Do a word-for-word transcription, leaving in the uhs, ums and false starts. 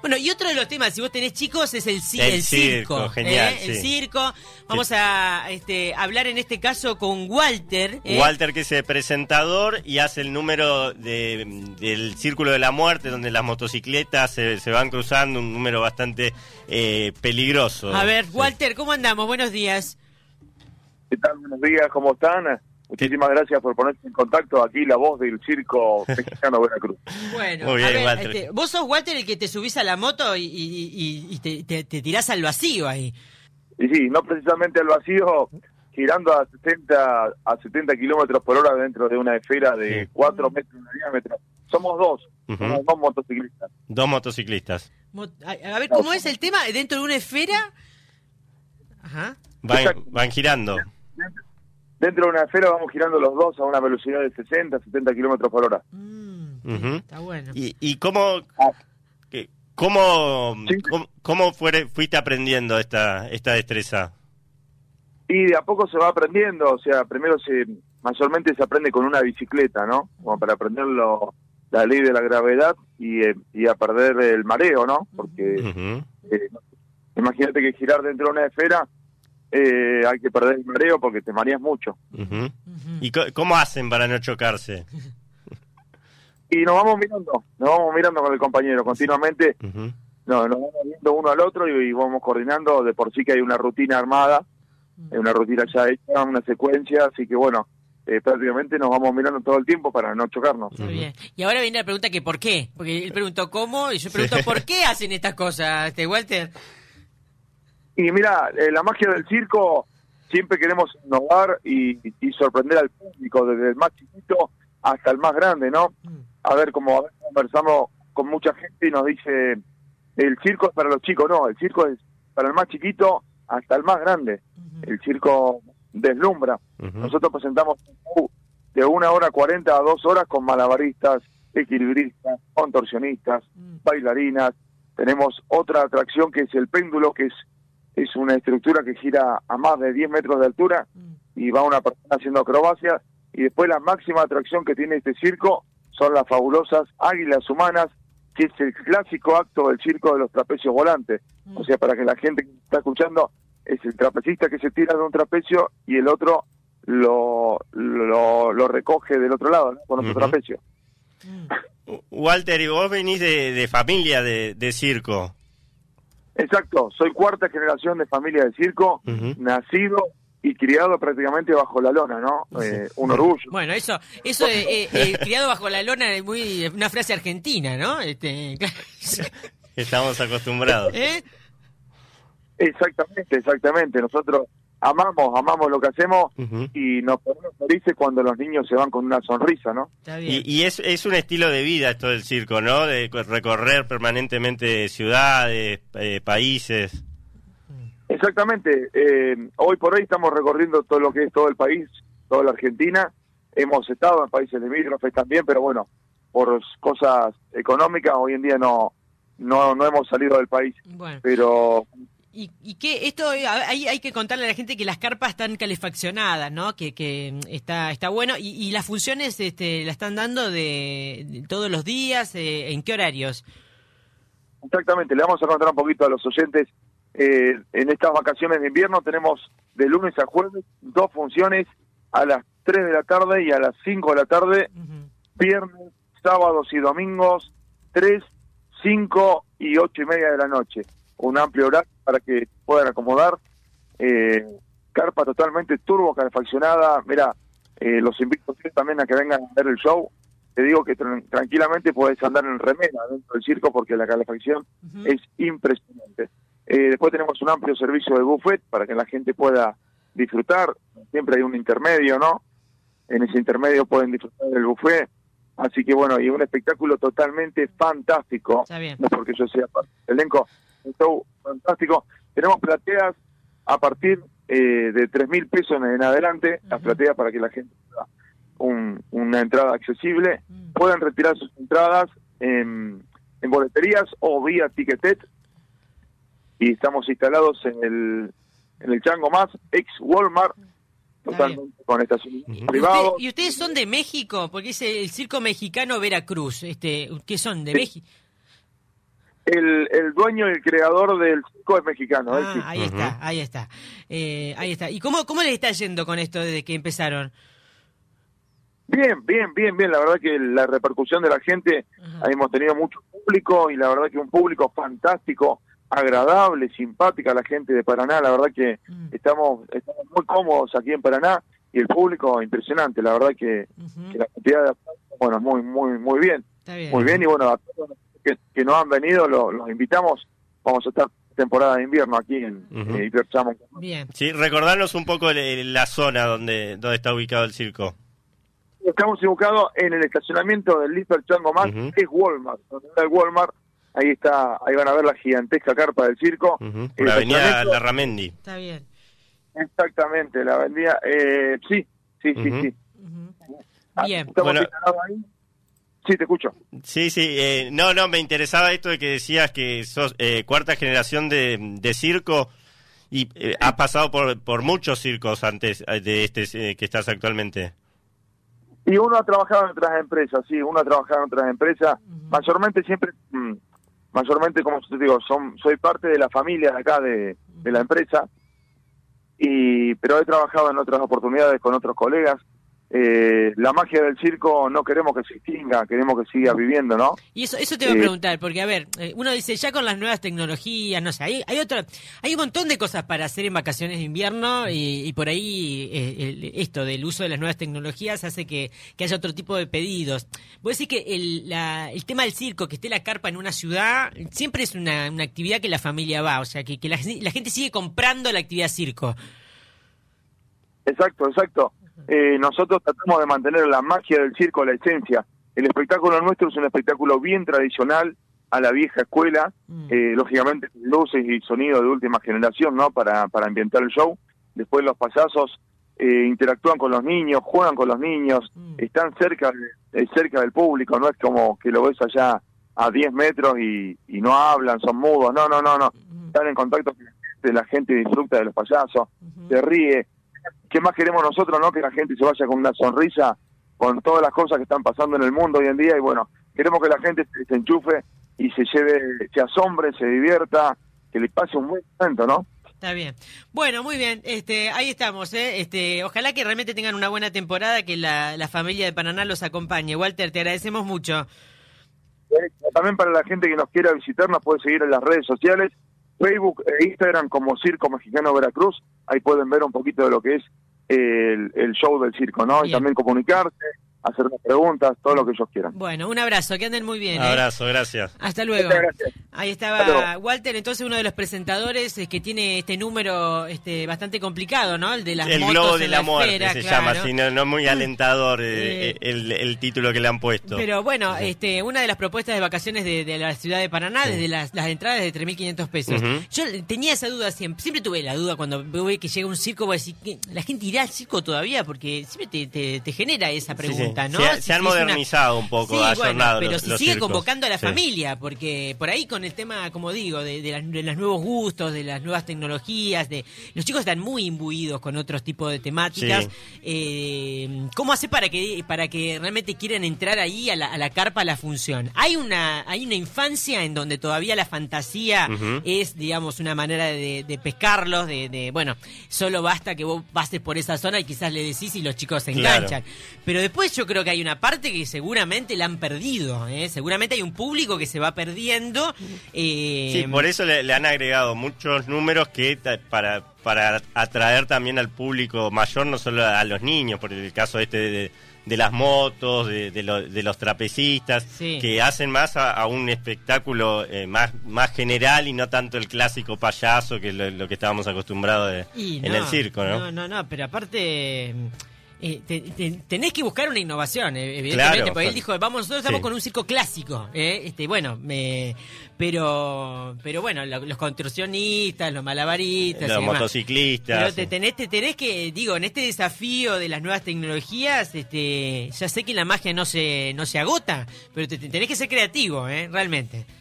Bueno, y otro de los temas, si vos tenés chicos, es el, ci- El el circo, circo. genial, ¿eh? sí. El circo. Vamos a este, hablar en este caso con Walter. ¿eh? Walter, que es el presentador y hace el número de, del Círculo de la Muerte, donde las motocicletas se, se van cruzando, un número bastante eh, peligroso. A ver, Walter, ¿cómo andamos? Buenos días. ¿Qué tal? Buenos días, ¿cómo están? Muchísimas gracias por ponerse en contacto. Aquí la voz del circo mexicano Veracruz. Bueno, Muy bien, a ver, Walter. este, vos sos Walter el que te subís a la moto y, y, y, y te, te, te tirás al vacío ahí. Y sí, no precisamente al vacío, girando a setenta a setenta kilómetros por hora dentro de una esfera de Sí. cuatro metros de diámetro. Somos dos, Ujú. somos dos motociclistas. Dos motociclistas. Mo- A, a ver, ¿cómo es el tema? ¿Dentro de una esfera? Ajá. Van, Exacto. van girando. Dentro de una esfera vamos girando los dos a una velocidad de sesenta, setenta kilómetros por hora. Mm, Ujú. Está bueno. ¿Y, y cómo, Ah, que- cómo, Sí. cómo, cómo fuere- fuiste aprendiendo esta, esta destreza? Y de a poco se va aprendiendo, o sea, primero se mayormente se aprende con una bicicleta, ¿no? Como para aprender lo- la ley de la gravedad y, eh, y a perder el mareo, ¿no? Porque Ujú. eh, imagínate que girar dentro de una esfera eh, hay que perder el mareo porque te mareas mucho. Ujú. Ujú. ¿Y co- cómo hacen para no chocarse? Y nos vamos mirando, nos vamos mirando con el compañero continuamente, Ujú. no, nos vamos viendo uno al otro y, y vamos coordinando, de por sí que hay una rutina armada, hay una rutina ya hecha, una secuencia, así que bueno, eh, prácticamente nos vamos mirando todo el tiempo para no chocarnos. Está bien. Y ahora viene la pregunta que ¿por qué? Porque él preguntó cómo y yo pregunto Sí. ¿por qué hacen estas cosas, este Walter? Y mira, eh, la magia del circo, siempre queremos innovar y, y sorprender al público, desde el más chiquito hasta el más grande, ¿no? A ver, como a ver, conversamos con mucha gente y nos dice, el circo es para los chicos, no, el circo es para el más chiquito hasta el más grande. El circo deslumbra. Ujú. Nosotros presentamos un show de una hora cuarenta a dos horas con malabaristas, equilibristas, contorsionistas, bailarinas. Tenemos otra atracción que es el péndulo, que es es una estructura que gira a más de diez metros de altura y va una persona haciendo acrobacia. Y después la máxima atracción que tiene este circo son las fabulosas águilas humanas, que es el clásico acto del circo de los trapecios volantes. O sea, para que la gente que está escuchando, es el trapecista que se tira de un trapecio y el otro lo lo, lo recoge del otro lado, ¿no? Con otro Ujú. trapecio. Walter, y vos venís de, de familia de, de circo. Exacto, soy cuarta generación de familia de circo, Ujú. nacido y criado prácticamente bajo la lona, ¿no? Eh, un orgullo. Bueno, eso, eso eh, eh, eh, criado bajo la lona es muy una frase argentina, ¿no? Este, claro. Estamos acostumbrados. ¿Eh? Exactamente, exactamente. Nosotros amamos, amamos lo que hacemos Ujú. y nos ponemos felices cuando los niños se van con una sonrisa, ¿no? Está bien. Y, y es, es un estilo de vida esto del circo, ¿no? De co- recorrer permanentemente ciudades, eh, países. Exactamente. Eh, hoy por hoy estamos recorriendo todo lo que es todo el país, toda la Argentina. Hemos estado en países limítrofes también, pero bueno, por cosas económicas hoy en día no no no hemos salido del país. Bueno. Pero Y, y que esto eh, hay, hay que contarle a la gente que las carpas están calefaccionadas, ¿no? Que, que mm, está está bueno y, y las funciones este, la están dando de, de todos los días, eh, ¿en qué horarios? exactamente, le vamos a contar un poquito a los oyentes. Eh, en estas vacaciones de invierno tenemos de lunes a jueves dos funciones a las tres de la tarde y a las cinco de la tarde, Ujú. viernes, sábados y domingos, tres, cinco y ocho y media de la noche. Un amplio horario para que puedan acomodar. Eh, carpa totalmente turbo calefaccionada. Mira, eh, los invito a ustedes también a que vengan a ver el show. Te digo que tran- tranquilamente podés andar en remera dentro del circo porque la calefacción Ujú. es impresionante. Eh, después tenemos un amplio servicio de buffet para que la gente pueda disfrutar. Siempre hay un intermedio, ¿no? En ese intermedio pueden disfrutar del buffet. Así que bueno, y un espectáculo totalmente fantástico. Está bien. No porque yo sea parte del elenco, un show fantástico. Tenemos plateas a partir eh, de tres mil pesos en, en adelante, las Ujú. plateas para que la gente tenga un, una entrada accesible. Mm. Pueden retirar sus entradas en, en boleterías o vía Ticketet. Y estamos instalados en el en el Chango Más, ex Walmart, totalmente con estaciones Ujú. privadas. ¿Usted- ¿Y ustedes son de México? Porque es el circo mexicano Veracruz. Este, ¿Qué son? ¿De Sí. México? El, el dueño y el creador del circo es mexicano. Ah, ¿eh? Sí. ahí Uh-huh. está, ahí está. Eh, ahí está. ¿Y cómo, cómo les está yendo con esto desde que empezaron? Bien, bien, bien, bien. La verdad que la repercusión de la gente, Ajá. hemos tenido mucho público y la verdad que un público fantástico, agradable, simpática la gente de Paraná. La verdad que Mm. estamos, estamos muy cómodos aquí en Paraná y el público impresionante. La verdad que, Ujú. que la cantidad de bueno, muy, muy, muy bien, Está bien. muy bien y bueno, a todos los que, que no han venido lo- los invitamos. Vamos a estar temporada de invierno aquí en Ujú. eh, Iberchamo. Bien. Sí, recordarnos un poco le- la zona donde, donde está ubicado el circo. Estamos ubicados en el estacionamiento del Liper Chango Más, Ujú. que es Walmart. Donde está el Walmart, ahí está, ahí van a ver la gigantesca carpa del circo. Ujú. El Por la avenida estacionamiento- Larramendi. Está bien. Exactamente, la vendía. Eh, sí, sí, sí, Ujú. sí. Ujú. Ah, Bien. estamos Bueno. instalados ahí. Sí, te escucho. Sí, sí, eh, no, no, me interesaba esto de que decías que sos eh, cuarta generación de, de circo y eh, has pasado por, por muchos circos antes eh, de este eh, que estás actualmente. Y uno ha trabajado en otras empresas, sí, uno ha trabajado en otras empresas. Ujú. Mayormente siempre, mm, mayormente, como te digo, son, soy parte de la familia de acá de, de la empresa. Y, pero he trabajado en otras oportunidades con otros colegas. Eh, la magia del circo no queremos que se extinga, queremos que siga viviendo, ¿no? Y eso, eso te voy a Eh, preguntar, porque a ver, eh, uno dice ya con las nuevas tecnologías, no sé, hay, hay otra, hay un montón de cosas para hacer en vacaciones de invierno y, y por ahí eh, el- esto del uso de las nuevas tecnologías hace que, que haya otro tipo de pedidos. Vos decís que el, la, el tema del circo, que esté la carpa en una ciudad, siempre es una, una actividad que la familia va, o sea, que, que la, la gente sigue comprando la actividad circo. Exacto, exacto. Eh, nosotros tratamos de mantener la magia del circo, la esencia. El espectáculo nuestro es un espectáculo bien tradicional, a la vieja escuela, Mm. eh, lógicamente luces y sonido de última generación, ¿no? Para, para ambientar el show. Después los payasos eh, interactúan con los niños, juegan con los niños, Mm. están cerca, de- cerca del público, no es como que lo ves allá a diez metros y, y no hablan, son mudos, no, no, no, no. Ujú. Están en contacto con la gente, la gente disfruta de los payasos, Ujú. se ríe. ¿Qué más queremos nosotros, no? Que la gente se vaya con una sonrisa con todas las cosas que están pasando en el mundo hoy en día y bueno, queremos que la gente se, se enchufe y se lleve, se asombre, se divierta, que le pase un buen momento, ¿no? Está bien. Bueno, muy bien. Este, ahí estamos, ¿eh? Este, ojalá que realmente tengan una buena temporada, que la, la familia de Paraná los acompañe. Walter, te agradecemos mucho. También para la gente que nos quiera visitar, nos puede seguir en las redes sociales, Facebook e Instagram como Circo Mexicano Veracruz. Ahí pueden ver un poquito de lo que es el, el show del circo, ¿no? Bien. Y también comunicarse, hacernos preguntas, todo lo que ellos quieran. Bueno, un abrazo, que anden muy bien. Un ¿eh? abrazo, gracias. Hasta luego. Muchas gracias. Ahí Hasta estaba luego. Walter, entonces uno de los presentadores eh, que tiene este número este bastante complicado, ¿no? El de las El motos globo en de la muerte esfera, se claro. llama, así, no, no muy alentador eh, Eh, el, el título que le han puesto. Pero bueno, este, una de las propuestas de vacaciones de, de la ciudad de Paraná, desde las, las entradas de tres mil quinientos pesos. Ujú. Yo tenía esa duda siempre, siempre tuve la duda cuando veo que llega un circo, voy a decir, ¿qué? ¿La gente irá al circo todavía? Porque siempre te, te, te genera esa Sí, sí. pregunta, ¿no? Se, ha- Si- se han si es una- modernizado un poco, Sí, bueno, ayornado pero los, si los sigue circos. convocando a la Sí. familia, porque por ahí con el tema, como digo, de, de, las, de los nuevos gustos, de las nuevas tecnologías, de los chicos están muy imbuidos con otros tipos de temáticas. Eh, ¿Cómo hace para que para que realmente quieran entrar ahí a la, a la carpa, a la función? Hay una hay una infancia en donde todavía la fantasía Ujú. es, digamos, una manera de, de pescarlos, de, de, bueno, solo basta que vos pases por esa zona y quizás le decís y los chicos se Claro. enganchan. Pero después yo creo que hay una parte que seguramente la han perdido, ¿eh? Seguramente hay un público que se va perdiendo. eh, Sí, por eso le, le han agregado muchos números que ta- para para atraer también al público mayor, no solo a, a los niños, por el caso este de, de las motos, de, de, lo- de los trapecistas, Sí. que hacen más a, a un espectáculo eh, más más general y no tanto el clásico payaso que es lo, lo que estábamos acostumbrados de- Y en no, el circo, ¿no? No, no, no, pero aparte eh, te- te- tenés que buscar una innovación, eh, evidentemente, Claro. porque él dijo, vamos, nosotros estamos Sí. con un circo clásico, eh, este, bueno, me, pero, pero bueno, lo- los contorsionistas, los malabaristas, Los y demás. motociclistas. Pero te sí. tenés, te tenés que, digo, en este desafío de las nuevas tecnologías, este, ya sé que la magia no se, no se agota, pero te, te tenés que ser creativo, eh, realmente.